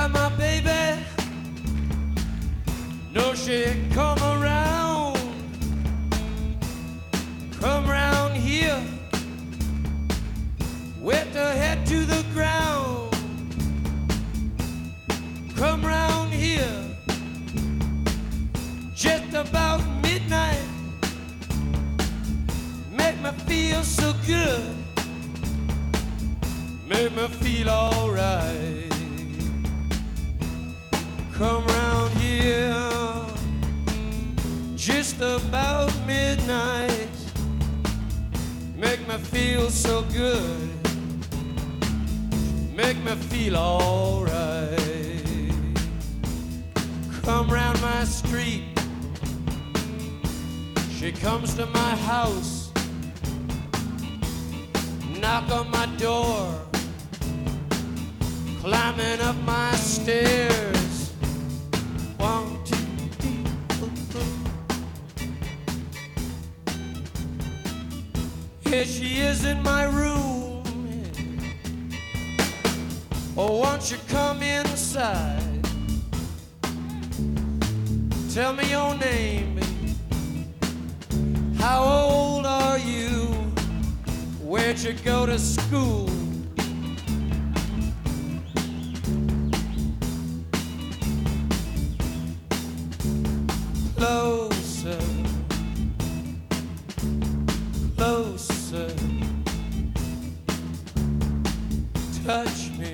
got my baby. No, she come round here, with her head to the ground. Come round here, just about midnight. Make me feel so good, make me feel alright. Come round here, just about midnight. Make me feel so good, make me feel alright. Come round my street, she comes to my house, knock on my door, climbing up my stairs. 1, 2, 3, 4. Here she is in my room. Oh, won't you come inside? Tell me your name. How old are you? Where'd you go to school? Closer, closer, touch me.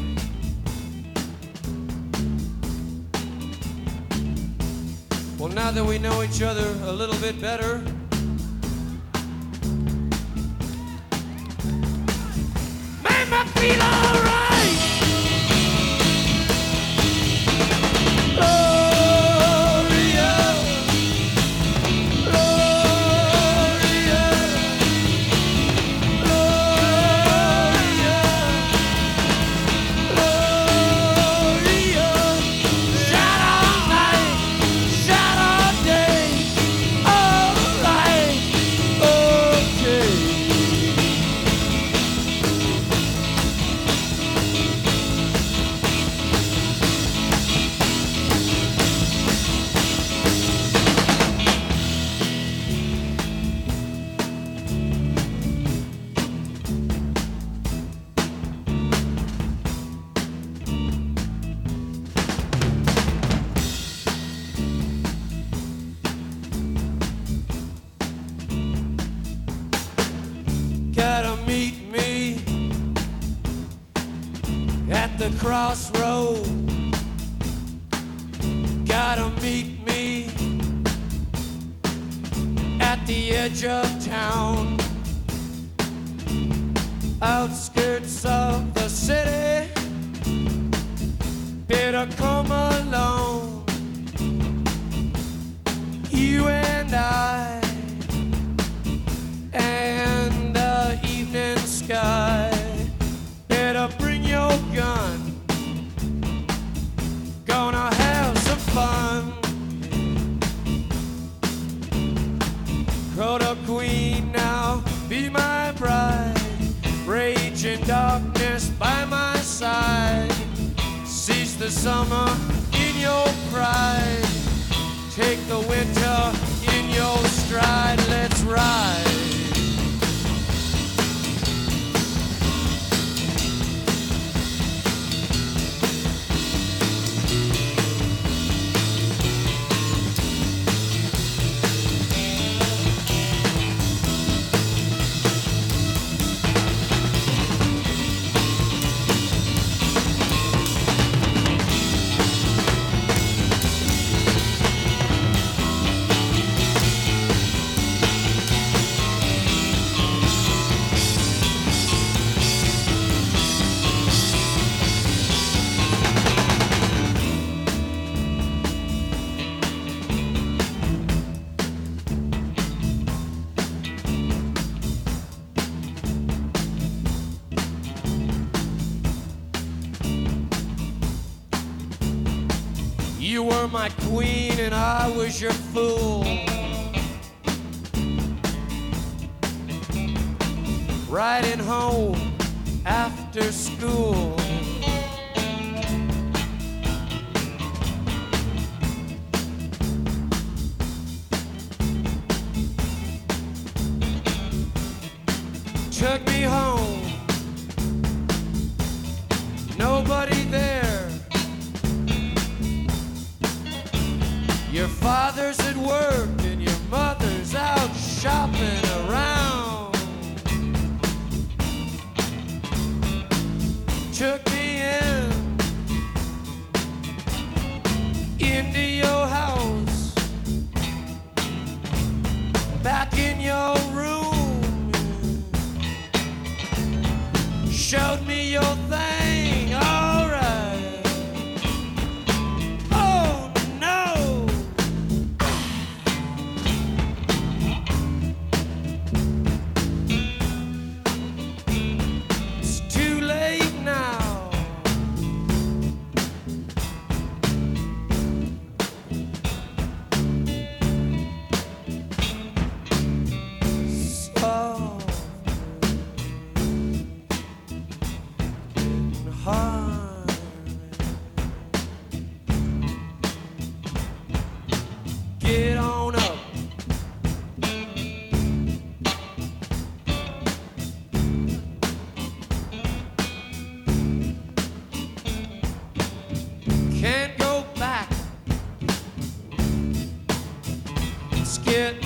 Well, now that we know each other a little bit better, make me feel alright. Gotta meet me at the crossroad. Gotta meet me at the edge of town, outskirts of the city. Better come alone, you and I, and the evening sky. Better bring your gun, gonna have some fun. Crota Queen, now be my bride. Rage in darkness by my side. Seize the summer in your pride. Take the winter in your stride. Let's ride. You were my queen and I was your fool. Riding home after school. took me home. Nobody there. Your father's at work and your mother's out shopping around. Took me into your house, back in your room, showed me your thing, all right. Oh no, it's too late now. Get on up. Can't go back. It's getting